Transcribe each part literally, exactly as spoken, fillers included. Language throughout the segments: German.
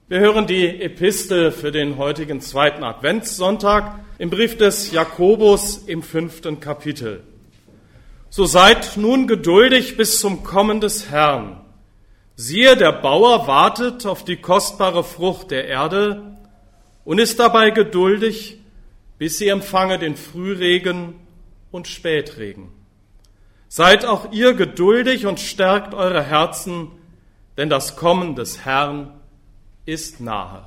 Wir hören die Epistel für den heutigen zweiten Adventssonntag im Brief des Jakobus im fünften Kapitel. So seid nun geduldig bis zum Kommen des Herrn. Siehe, der Bauer wartet auf die kostbare Frucht der Erde und ist dabei geduldig, bis sie empfange den Frühregen und Spätregen. Seid auch ihr geduldig und stärkt eure Herzen, denn das Kommen des Herrn ist nahe.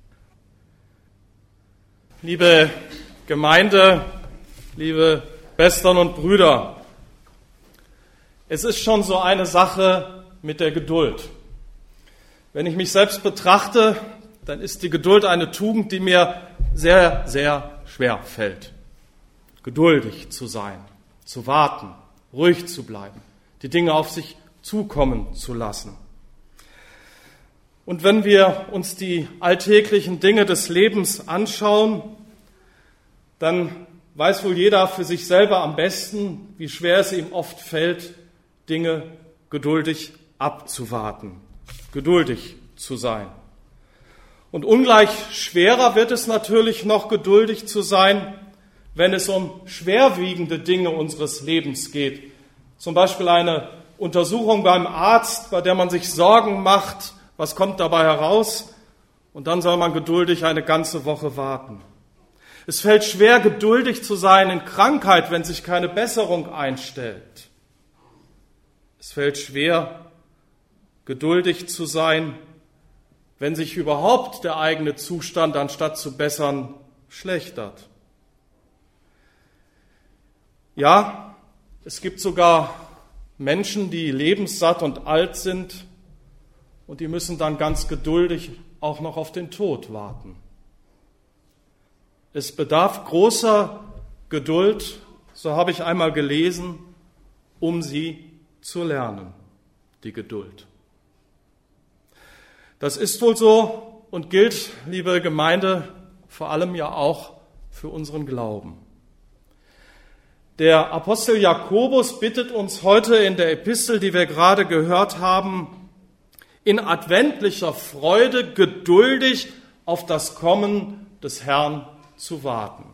Liebe Gemeinde, liebe Schwestern und Brüder, es ist schon so eine Sache mit der Geduld. Wenn ich mich selbst betrachte, dann ist die Geduld eine Tugend, die mir sehr, sehr schwer fällt. Geduldig zu sein, zu warten, ruhig zu bleiben, die Dinge auf sich zukommen zu lassen. Und wenn wir uns die alltäglichen Dinge des Lebens anschauen, dann weiß wohl jeder für sich selber am besten, wie schwer es ihm oft fällt, Dinge geduldig abzuwarten, geduldig zu sein. Und ungleich schwerer wird es natürlich noch, geduldig zu sein, wenn es um schwerwiegende Dinge unseres Lebens geht. Zum Beispiel eine Untersuchung beim Arzt, bei der man sich Sorgen macht, was kommt dabei heraus? Und dann soll man geduldig eine ganze Woche warten. Es fällt schwer, geduldig zu sein in Krankheit, wenn sich keine Besserung einstellt. Es fällt schwer, geduldig zu sein, wenn sich überhaupt der eigene Zustand, anstatt zu bessern, schlechtert. Ja, es gibt sogar Menschen, die lebenssatt und alt sind, und die müssen dann ganz geduldig auch noch auf den Tod warten. Es bedarf großer Geduld, so habe ich einmal gelesen, um sie zu lernen, die Geduld. Das ist wohl so und gilt, liebe Gemeinde, vor allem ja auch für unseren Glauben. Der Apostel Jakobus bittet uns heute in der Epistel, die wir gerade gehört haben, in adventlicher Freude geduldig auf das Kommen des Herrn zu warten.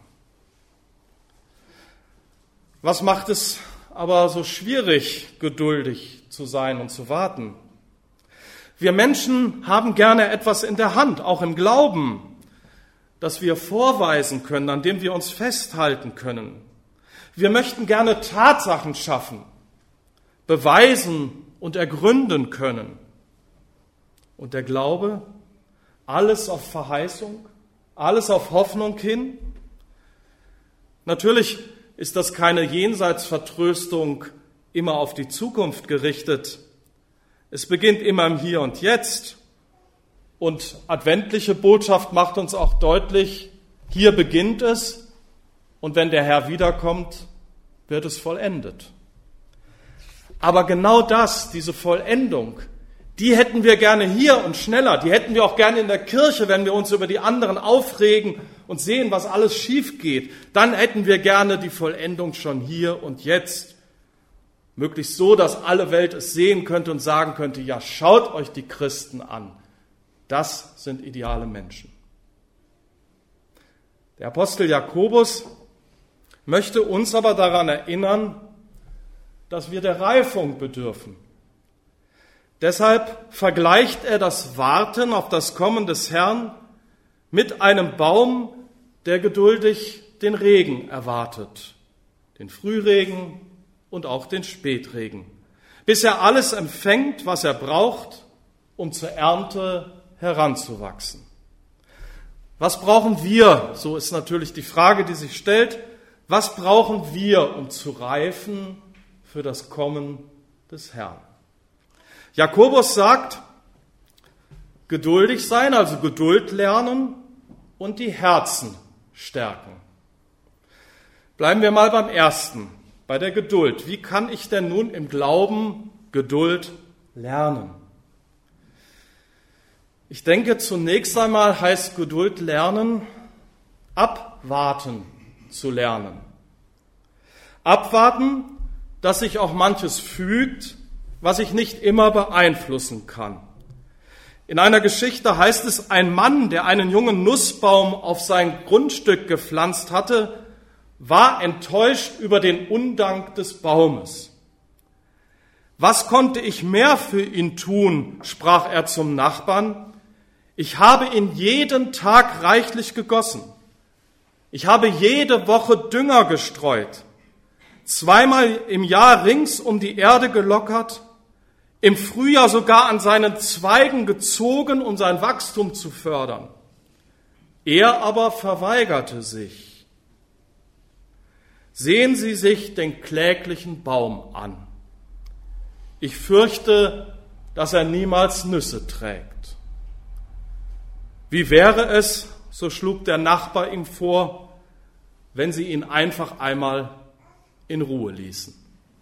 Was macht es aber so schwierig, geduldig zu sein und zu warten? Wir Menschen haben gerne etwas in der Hand, auch im Glauben, das wir vorweisen können, an dem wir uns festhalten können. Wir möchten gerne Tatsachen schaffen, beweisen und ergründen können. Und der Glaube, alles auf Verheißung, alles auf Hoffnung hin. Natürlich ist das keine Jenseitsvertröstung immer auf die Zukunft gerichtet. Es beginnt immer im Hier und Jetzt. Und adventliche Botschaft macht uns auch deutlich, hier beginnt es und wenn der Herr wiederkommt, wird es vollendet. Aber genau das, diese Vollendung, die hätten wir gerne hier und schneller. Die hätten wir auch gerne in der Kirche, wenn wir uns über die anderen aufregen und sehen, was alles schief geht. Dann hätten wir gerne die Vollendung schon hier und jetzt. Möglichst so, dass alle Welt es sehen könnte und sagen könnte, ja, schaut euch die Christen an. Das sind ideale Menschen. Der Apostel Jakobus möchte uns aber daran erinnern, dass wir der Reifung bedürfen. Deshalb vergleicht er das Warten auf das Kommen des Herrn mit einem Baum, der geduldig den Regen erwartet, den Frühregen und auch den Spätregen, bis er alles empfängt, was er braucht, um zur Ernte heranzuwachsen. Was brauchen wir? So ist natürlich die Frage, die sich stellt. Was brauchen wir, um zu reifen für das Kommen des Herrn? Jakobus sagt, geduldig sein, also Geduld lernen und die Herzen stärken. Bleiben wir mal beim ersten, bei der Geduld. Wie kann ich denn nun im Glauben Geduld lernen? Ich denke, zunächst einmal heißt Geduld lernen, abwarten zu lernen. Abwarten, dass sich auch manches fügt, was ich nicht immer beeinflussen kann. In einer Geschichte heißt es, ein Mann, der einen jungen Nussbaum auf sein Grundstück gepflanzt hatte, war enttäuscht über den Undank des Baumes. Was konnte ich mehr für ihn tun, sprach er zum Nachbarn. Ich habe ihn jeden Tag reichlich gegossen. Ich habe jede Woche Dünger gestreut, zweimal im Jahr rings um die Erde gelockert, im Frühjahr sogar an seinen Zweigen gezogen, um sein Wachstum zu fördern. Er aber verweigerte sich. Sehen Sie sich den kläglichen Baum an. Ich fürchte, dass er niemals Nüsse trägt. Wie wäre es, so schlug der Nachbar ihm vor, wenn Sie ihn einfach einmal in Ruhe ließen.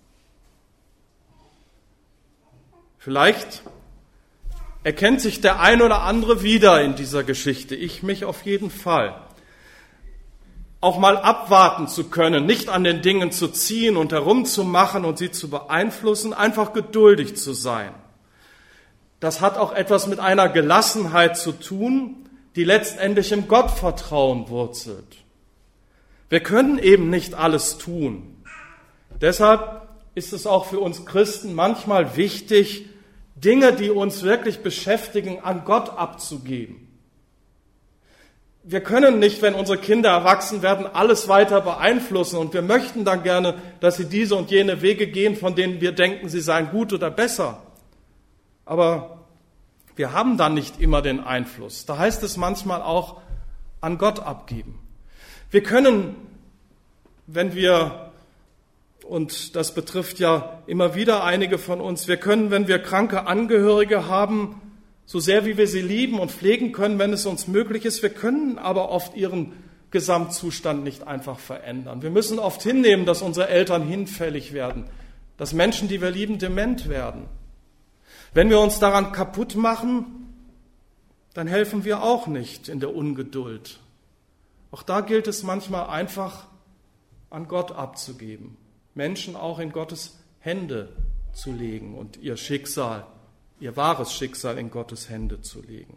Vielleicht erkennt sich der ein oder andere wieder in dieser Geschichte, ich mich auf jeden Fall. Auch mal abwarten zu können, nicht an den Dingen zu ziehen und herumzumachen und sie zu beeinflussen, einfach geduldig zu sein. Das hat auch etwas mit einer Gelassenheit zu tun, die letztendlich im Gottvertrauen wurzelt. Wir können eben nicht alles tun. Deshalb ist es auch für uns Christen manchmal wichtig, Dinge, die uns wirklich beschäftigen, an Gott abzugeben. Wir können nicht, wenn unsere Kinder erwachsen werden, alles weiter beeinflussen und wir möchten dann gerne, dass sie diese und jene Wege gehen, von denen wir denken, sie seien gut oder besser. Aber wir haben dann nicht immer den Einfluss. Da heißt es manchmal auch, an Gott abgeben. Wir können, wenn wir, und das betrifft ja immer wieder einige von uns, wir können, wenn wir kranke Angehörige haben, so sehr wie wir sie lieben und pflegen können, wenn es uns möglich ist, wir können aber oft ihren Gesamtzustand nicht einfach verändern. Wir müssen oft hinnehmen, dass unsere Eltern hinfällig werden, dass Menschen, die wir lieben, dement werden. Wenn wir uns daran kaputt machen, dann helfen wir auch nicht in der Ungeduld. Auch da gilt es manchmal einfach, an Gott abzugeben, Menschen auch in Gottes Hände zu legen und ihr Schicksal, ihr wahres Schicksal in Gottes Hände zu legen.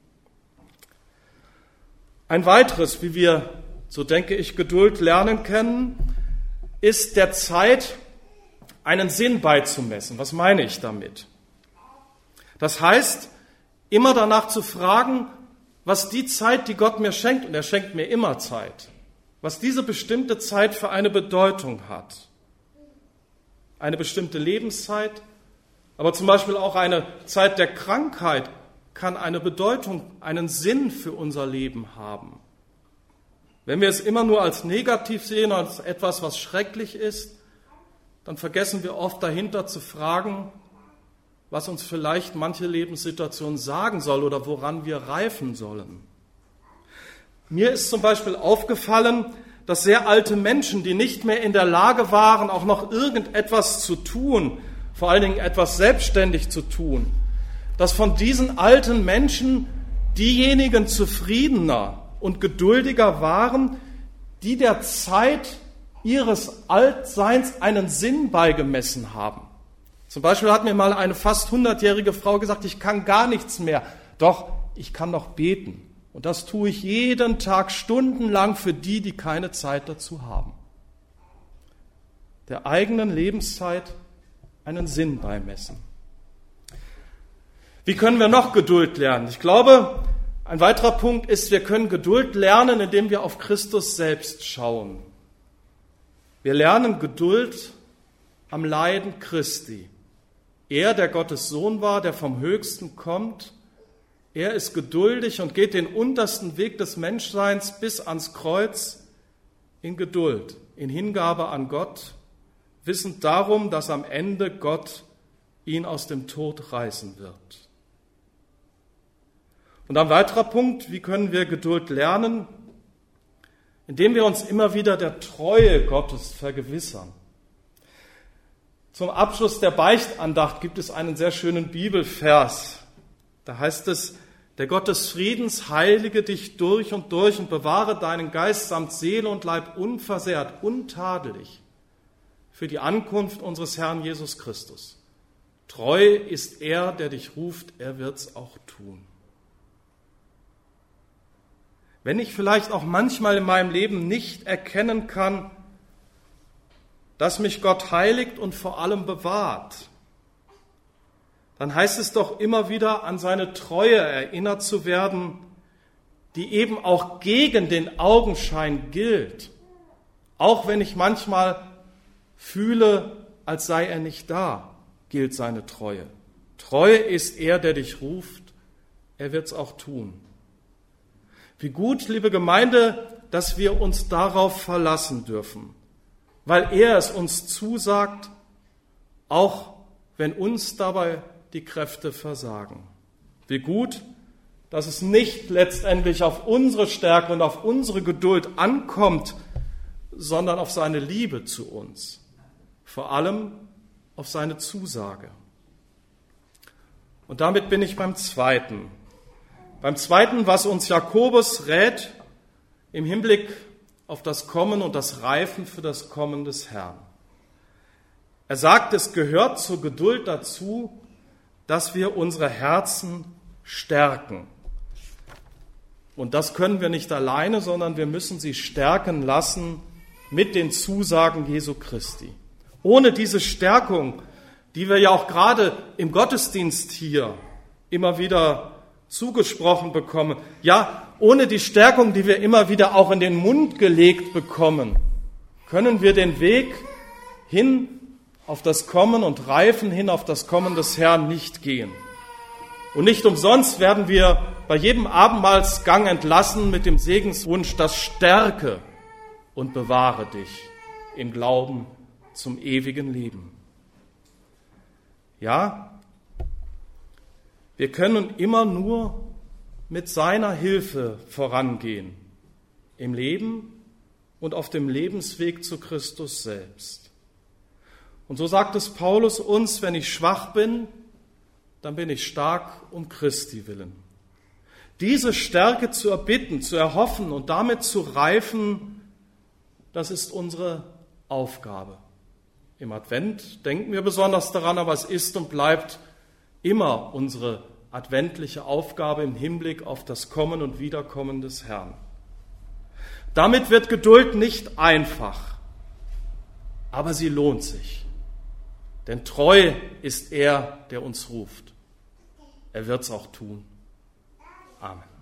Ein weiteres, wie wir, so denke ich, Geduld lernen können, ist der Zeit einen Sinn beizumessen. Was meine ich damit? Das heißt, immer danach zu fragen, was die Zeit, die Gott mir schenkt, und er schenkt mir immer Zeit, was diese bestimmte Zeit für eine Bedeutung hat. Eine bestimmte Lebenszeit, aber zum Beispiel auch eine Zeit der Krankheit kann eine Bedeutung, einen Sinn für unser Leben haben. Wenn wir es immer nur als negativ sehen, als etwas, was schrecklich ist, dann vergessen wir oft dahinter zu fragen, was uns vielleicht manche Lebenssituation sagen soll oder woran wir reifen sollen. Mir ist zum Beispiel aufgefallen, dass sehr alte Menschen, die nicht mehr in der Lage waren, auch noch irgendetwas zu tun, vor allen Dingen etwas selbstständig zu tun, dass von diesen alten Menschen diejenigen zufriedener und geduldiger waren, die der Zeit ihres Altseins einen Sinn beigemessen haben. Zum Beispiel hat mir mal eine fast hundertjährige Frau gesagt, ich kann gar nichts mehr, doch ich kann noch beten. Und das tue ich jeden Tag stundenlang für die, die keine Zeit dazu haben. Der eigenen Lebenszeit einen Sinn beimessen. Wie können wir noch Geduld lernen? Ich glaube, ein weiterer Punkt ist, wir können Geduld lernen, indem wir auf Christus selbst schauen. Wir lernen Geduld am Leiden Christi. Er, der Gottes Sohn war, der vom Höchsten kommt, er ist geduldig und geht den untersten Weg des Menschseins bis ans Kreuz in Geduld, in Hingabe an Gott, wissend darum, dass am Ende Gott ihn aus dem Tod reißen wird. Und ein weiterer Punkt, wie können wir Geduld lernen? Indem wir uns immer wieder der Treue Gottes vergewissern. Zum Abschluss der Beichtandacht gibt es einen sehr schönen Bibelvers. Da heißt es, der Gott des Friedens heilige dich durch und durch und bewahre deinen Geist samt Seele und Leib unversehrt, untadelig für die Ankunft unseres Herrn Jesus Christus. Treu ist er, der dich ruft, er wird's auch tun. wenn ich vielleicht auch manchmal in meinem Leben nicht erkennen kann, dass mich Gott heiligt und vor allem bewahrt, dann heißt es doch immer wieder, an seine Treue erinnert zu werden, die eben auch gegen den Augenschein gilt, auch wenn ich manchmal fühle, als sei er nicht da, gilt seine Treue. Treue ist er, der dich ruft, er wird's auch tun. Wie gut, liebe Gemeinde, dass wir uns darauf verlassen dürfen, weil er es uns zusagt, auch wenn uns dabei die Kräfte versagen. Wie gut, dass es nicht letztendlich auf unsere Stärke und auf unsere Geduld ankommt, sondern auf seine Liebe zu uns, vor allem auf seine Zusage. Und damit bin ich beim Zweiten. Beim Zweiten, was uns Jakobus rät im Hinblick auf das Kommen und das Reifen für das Kommen des Herrn. Er sagt, es gehört zur Geduld dazu, dass wir unsere Herzen stärken. Und das können wir nicht alleine, sondern wir müssen sie stärken lassen mit den Zusagen Jesu Christi. Ohne diese Stärkung, die wir ja auch gerade im Gottesdienst hier immer wieder zugesprochen bekommen, ja, ohne die Stärkung, die wir immer wieder auch in den Mund gelegt bekommen, können wir den Weg hin auf das Kommen und Reifen hin auf das Kommen des Herrn nicht gehen. Und nicht umsonst werden wir bei jedem Abendmahlsgang entlassen mit dem Segenswunsch, das stärke und bewahre dich im Glauben zum ewigen Leben. Ja, wir können immer nur mit seiner Hilfe vorangehen, im Leben und auf dem Lebensweg zu Christus selbst. Und so sagt es Paulus uns, wenn ich schwach bin, dann bin ich stark um Christi willen. Diese Stärke zu erbitten, zu erhoffen und damit zu reifen, das ist unsere Aufgabe. Im Advent denken wir besonders daran, aber es ist und bleibt immer unsere adventliche Aufgabe im Hinblick auf das Kommen und Wiederkommen des Herrn. Damit wird Geduld nicht einfach, aber sie lohnt sich. Denn treu ist er, der uns ruft. Er wird's auch tun. Amen.